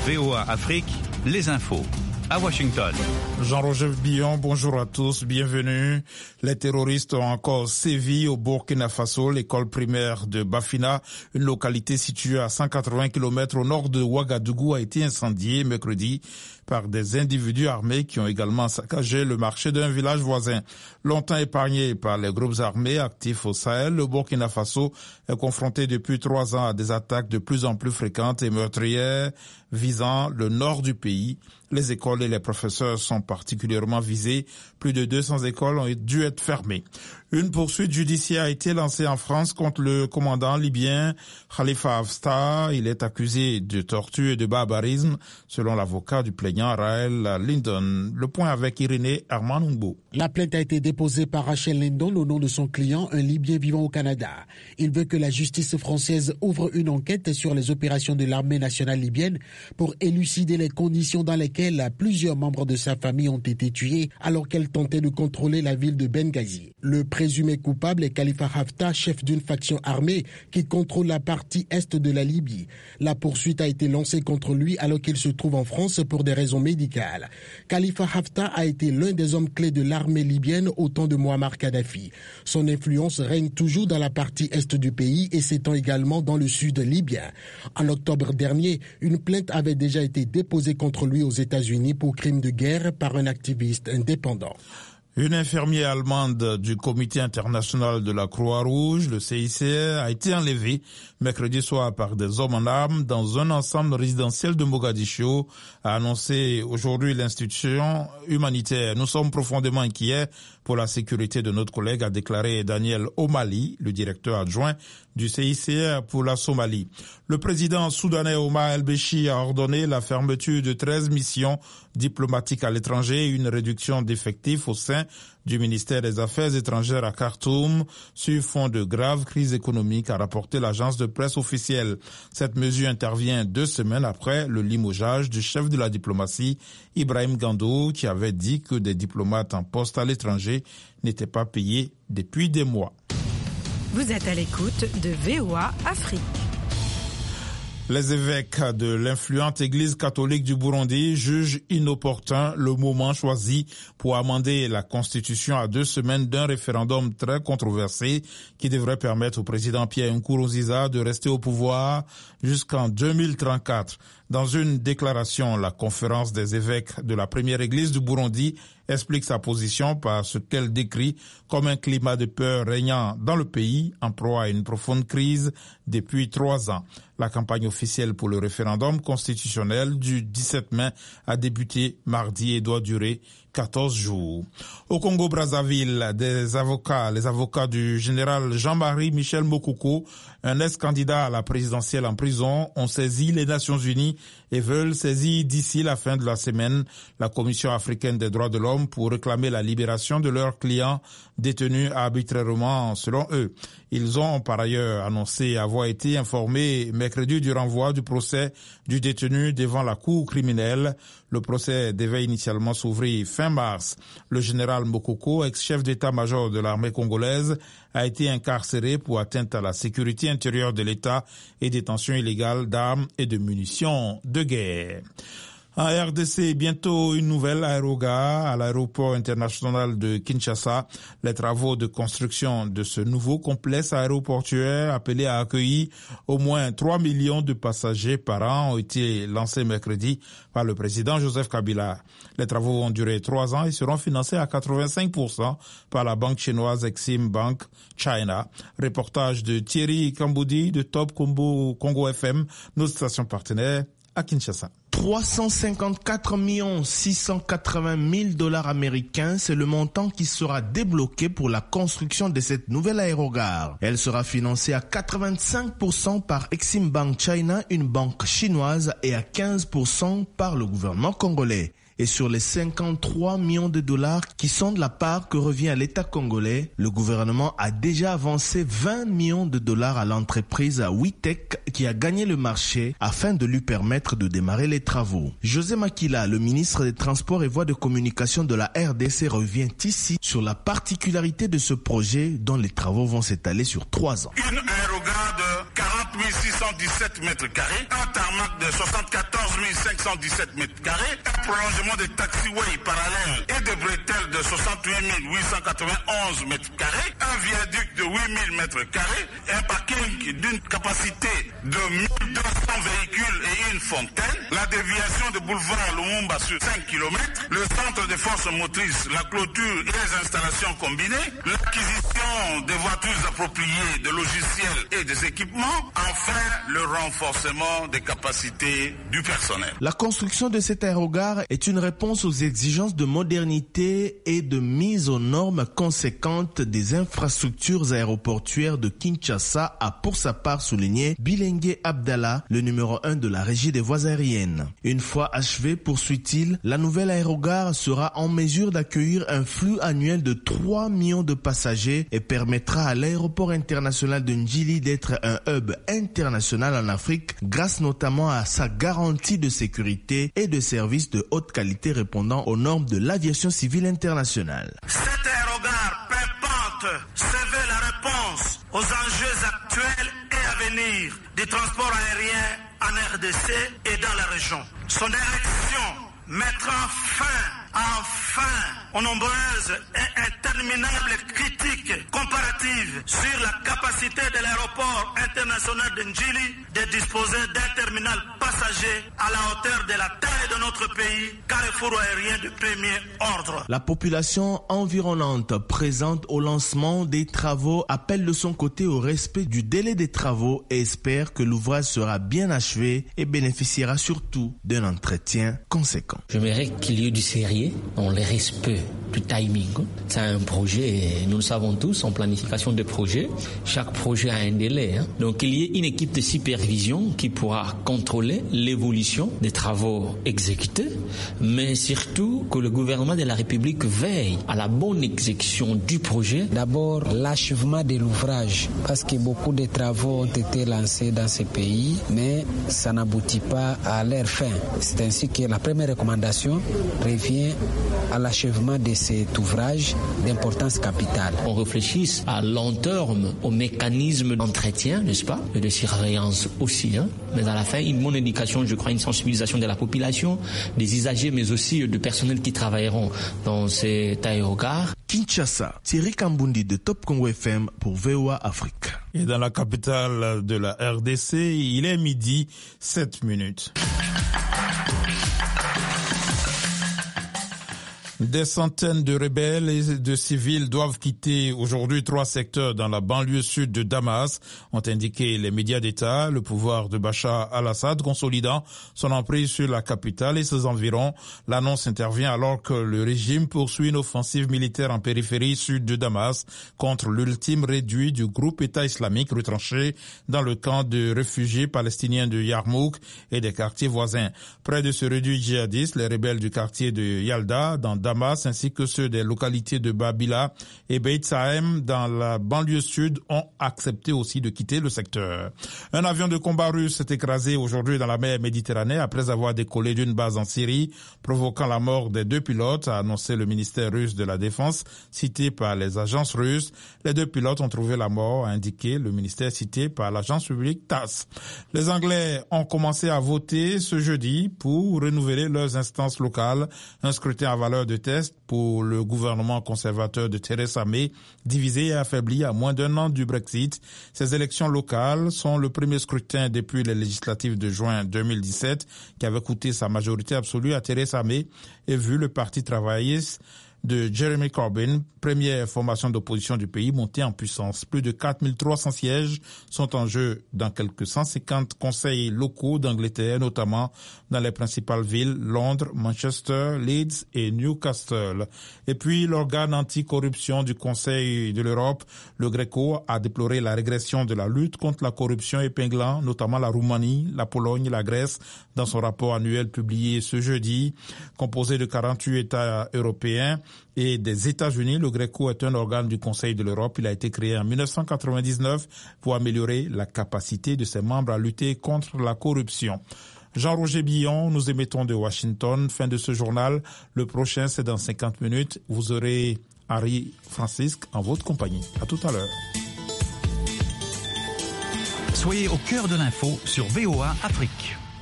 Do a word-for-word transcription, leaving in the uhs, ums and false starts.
V O A Afrique, les infos. À Washington. Jean-Roger Billon, bonjour à tous, bienvenue. Les terroristes ont encore sévi au Burkina Faso. L'école primaire de Bafina, une localité située à cent quatre-vingts kilomètres au nord de Ouagadougou, a été incendiée mercredi par des individus armés qui ont également saccagé le marché d'un village voisin. Longtemps épargné par les groupes armés actifs au Sahel, le Burkina Faso est confronté depuis trois ans à des attaques de plus en plus fréquentes et meurtrières visant le nord du pays. Les écoles et les professeurs sont particulièrement visés. Plus de deux cents écoles ont dû être fermées. Une poursuite judiciaire a été lancée en France contre le commandant libyen Khalifa Haftar. Il est accusé de torture et de barbarisme, selon l'avocat du plaignant Raël Lindon. Le point avec Irénée Armanungbo. La plainte a été déposée par Rachel Lindon au nom de son client, un Libyen vivant au Canada. Il veut que la justice française ouvre une enquête sur les opérations de l'armée nationale libyenne pour élucider les conditions dans lesquelles plusieurs membres de sa famille ont été tués alors qu'elle tentait de contrôler la ville de Benghazi. Le présumé coupable est Khalifa Haftar, chef d'une faction armée qui contrôle la partie est de la Libye. La poursuite a été lancée contre lui alors qu'il se trouve en France pour des raisons médicales. Khalifa Haftar a été l'un des hommes clés de l'armée libyenne au temps de Muammar Kadhafi. Son influence règne toujours dans la partie est du pays et s'étend également dans le sud libyen. En octobre dernier, une plainte avait déjà été déposée contre lui aux États-Unis pour crime de guerre par un activiste indépendant. Une infirmière allemande du Comité international de la Croix-Rouge, le C I C R, a été enlevée mercredi soir par des hommes en armes dans un ensemble résidentiel de Mogadiscio, a annoncé aujourd'hui l'institution humanitaire. Nous sommes profondément inquiets pour la sécurité de notre collègue, a déclaré Daniel Omali, le directeur adjoint du C I C R pour la Somalie. Le président soudanais Omar El-Béchir a ordonné la fermeture de treize missions diplomatiques à l'étranger et une réduction d'effectifs au sein du ministère des Affaires étrangères à Khartoum sur fond de grave crise économique, a rapporté l'agence de presse officielle. Cette mesure intervient deux semaines après le limogeage du chef de la diplomatie, Ibrahim Gando, qui avait dit que des diplomates en poste à l'étranger n'étaient pas payés depuis des mois. Vous êtes à l'écoute de V O A Afrique. Les évêques de l'influente Église catholique du Burundi jugent inopportun le moment choisi pour amender la Constitution à deux semaines d'un référendum très controversé qui devrait permettre au président Pierre Nkurunziza de rester au pouvoir jusqu'en deux mille trente-quatre. Dans une déclaration, la conférence des évêques de la première Église du Burundi explique sa position par ce qu'elle décrit comme un climat de peur régnant dans le pays, en proie à une profonde crise depuis trois ans. La campagne officielle pour le référendum constitutionnel du dix-sept mai a débuté mardi et doit durer quatorze jours. Au Congo-Brazzaville, des avocats, les avocats du général Jean-Marie Michel Mokoko, un ex-candidat à la présidentielle en prison, ont saisi les Nations Unies et veulent saisir d'ici la fin de la semaine la Commission africaine des droits de l'homme pour réclamer la libération de leurs clients détenus arbitrairement selon eux. Ils ont par ailleurs annoncé avoir été informés mercredi du renvoi du procès du détenu devant la cour criminelle. Le procès devait initialement s'ouvrir fin mars. Le général Mokoko, ex-chef d'état-major de l'armée congolaise, a été incarcéré pour atteinte à la sécurité intérieure de l'État et détention illégale d'armes et de munitions de guerre. En R D C, bientôt une nouvelle aérogare à l'aéroport international de Kinshasa. Les travaux de construction de ce nouveau complexe aéroportuaire appelé à accueillir au moins trois millions de passagers par an ont été lancés mercredi par le président Joseph Kabila. Les travaux vont durer trois ans et seront financés à quatre-vingt-cinq pour cent par la banque chinoise Exim Bank China. Reportage de Thierry Kamboudi de Top Congo, Congo F M, notre station partenaire à Kinshasa. trois cent cinquante-quatre millions six cent quatre-vingts mille dollars américains, c'est le montant qui sera débloqué pour la construction de cette nouvelle aérogare. Elle sera financée à quatre-vingt-cinq pour cent par Exim Bank China, une banque chinoise, et à quinze pour cent par le gouvernement congolais. Et sur les cinquante-trois millions de dollars qui sont de la part que revient à l'État congolais, le gouvernement a déjà avancé vingt millions de dollars à l'entreprise Witech qui a gagné le marché afin de lui permettre de démarrer les travaux. José Makila, le ministre des Transports et Voies de Communication de la R D C, revient ici sur la particularité de ce projet dont les travaux vont s'étaler sur trois ans. Une aérogare de quarante mille six cent dix-sept mètres carrés, un tarmac de soixante-quatorze mille cinq cinq cent dix-sept mètres carrés, un prolongement de taxiway parallèle et de bretelles de soixante-huit mille huit cent quatre-vingt-onze mètres carrés, un viaduc de huit mille mètres carrés, un parking d'une capacité de mille deux cents véhicules et une fontaine, la déviation de boulevard Lumumba sur cinq kilomètres, le centre de forces motrices, la clôture et les installations combinées, l'acquisition des voitures appropriées, de logiciels et des équipements, enfin le renforcement des capacités du personnel. La construction de cet aérogare est une réponse aux exigences de modernité et de mise aux normes conséquentes des infrastructures aéroportuaires de Kinshasa, a pour sa part souligné Bilengue Abdallah, le numéro un de la régie des voies aériennes. Une fois achevé, poursuit-il, la nouvelle aérogare sera en mesure d'accueillir un flux annuel de trois millions de passagers et permettra à l'aéroport international de Njili d'être un hub international en Afrique grâce notamment à sa garantie de sécurité et de services de haute qualité répondant aux normes de l'aviation civile internationale. Cet aérogare pimpante se veut la réponse aux enjeux actuels et à venir du transport aérien en R D C et dans la région. Son érection mettra fin, enfin, aux nombreuses et interminables critiques comparatives sur la capacité de l'aéroport international de Njili de disposer d'un terminal passager à la hauteur de la taille de notre pays, carrefour aérien de premier ordre. La population environnante présente au lancement des travaux appelle de son côté au respect du délai des travaux et espère que l'ouvrage sera bien achevé et bénéficiera surtout d'un entretien conséquent. J'aimerais qu'il y ait du sérieux dans le respect du timing. C'est un projet, nous le savons tous, en planification de projet, chaque projet a un délai. Hein. Donc il y ait une équipe de supervision qui pourra contrôler l'évolution des travaux exécutés, mais surtout que le gouvernement de la République veille à la bonne exécution du projet. D'abord, l'achèvement de l'ouvrage, parce que beaucoup de travaux ont été lancés dans ce pays, mais ça n'aboutit pas à leur fin. C'est ainsi que la première recommandation revient à l'achèvement de cet ouvrage d'importance capitale. On réfléchisse à long terme au mécanisme d'entretien, n'est-ce pas, et de surveillance aussi. Hein. Mais à la fin, une bonne éducation, je crois, une sensibilisation de la population, des usagers, mais aussi de personnels qui travailleront dans cet aérogare. Kinshasa, Thierry Kambundi de Top Congo F M pour V O A Afrique. Et dans la capitale de la R D C, il est midi, sept minutes. Des centaines de rebelles et de civils doivent quitter aujourd'hui trois secteurs dans la banlieue sud de Damas, ont indiqué les médias d'État. Le pouvoir de Bachar al-Assad consolidant son emprise sur la capitale et ses environs. L'annonce intervient alors que le régime poursuit une offensive militaire en périphérie sud de Damas contre l'ultime réduit du groupe État islamique retranché dans le camp de réfugiés palestiniens de Yarmouk et des quartiers voisins. Près de ce réduit djihadiste, les rebelles du quartier de Yalda dans Damas ainsi que ceux des localités de Babila et Beit Sahem dans la banlieue sud ont accepté aussi de quitter le secteur. Un avion de combat russe s'est écrasé aujourd'hui dans la mer Méditerranée après avoir décollé d'une base en Syrie, provoquant la mort des deux pilotes, a annoncé le ministère russe de la Défense, cité par les agences russes. Les deux pilotes ont trouvé la mort, a indiqué le ministère cité par l'agence publique T A S S. Les Anglais ont commencé à voter ce jeudi pour renouveler leurs instances locales, un scrutin à valeur de test pour le gouvernement conservateur de Theresa May, divisé et affaibli à moins d'un an du Brexit. Ces élections locales sont le premier scrutin depuis les législatives de juin deux mille dix-sept qui avait coûté sa majorité absolue à Theresa May et vu le Parti travailliste de Jeremy Corbyn, première formation d'opposition du pays, montée en puissance. Plus de quatre mille trois cents sièges sont en jeu dans quelques cent cinquante conseils locaux d'Angleterre, notamment dans les principales villes, Londres, Manchester, Leeds et Newcastle. Et puis, l'organe anticorruption du Conseil de l'Europe, le Greco, a déploré la régression de la lutte contre la corruption, épinglant notamment la Roumanie, la Pologne et la Grèce dans son rapport annuel publié ce jeudi. Composé de quarante-huit États européens et des États-Unis, le Greco est un organe du Conseil de l'Europe. Il a été créé en mille neuf cent quatre-vingt-dix-neuf pour améliorer la capacité de ses membres à lutter contre la corruption. Jean-Roger Billon, nous émettons de Washington. Fin de ce journal. Le prochain, c'est dans cinquante minutes. Vous aurez Harry Francisque en votre compagnie. À tout à l'heure. Soyez au cœur de l'info sur V O A Afrique.